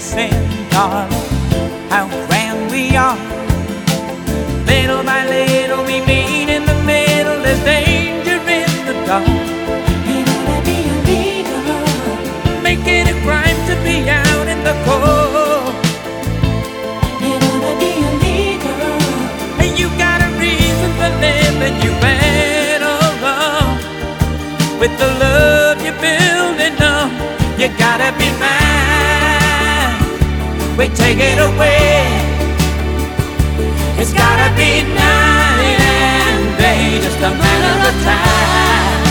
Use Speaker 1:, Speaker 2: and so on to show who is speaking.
Speaker 1: dancing, darling, how grand we are. Little by little we meet in the middle, there's danger in the dark. It ought to be illegal, making it crime to be out in the cold. It ought to be illegal, and you got a reason for living, you better run with the love you're building up. You gotta be mine, we take it away. It's gotta be night and day, just a matter of time.